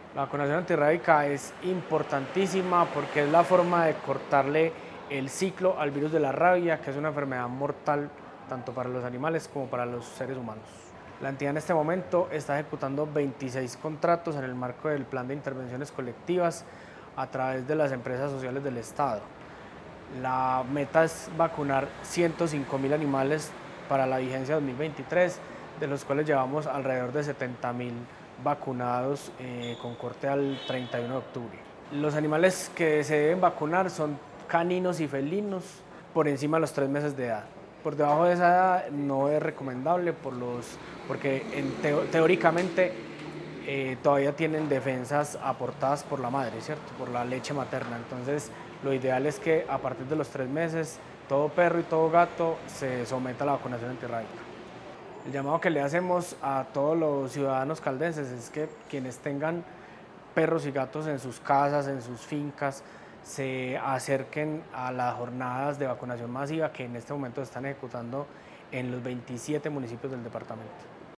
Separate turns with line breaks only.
La vacunación antirrábica es importantísima porque es la forma de cortarle el ciclo al virus de la rabia, que es una enfermedad mortal tanto para los animales como para los seres humanos. La entidad en este momento está ejecutando 26 contratos en el marco del Plan de Intervenciones Colectivas a través de las empresas sociales del Estado. La meta es vacunar 105.000 animales para la vigencia 2023, de los cuales llevamos alrededor de 70.000 vacunados con corte al 31 de octubre. Los animales que se deben vacunar son caninos y felinos por encima de los 3 meses de edad. Por debajo de esa edad no es recomendable porque teóricamente todavía tienen defensas aportadas por la madre, ¿cierto? Por la leche materna. Entonces, lo ideal es que a partir de los 3 meses, todo perro y todo gato se someta a la vacunación antirrábica. El llamado que le hacemos a todos los ciudadanos caldenses es que quienes tengan perros y gatos en sus casas, en sus fincas, se acerquen a las jornadas de vacunación masiva que en este momento se están ejecutando en los 27 municipios del departamento.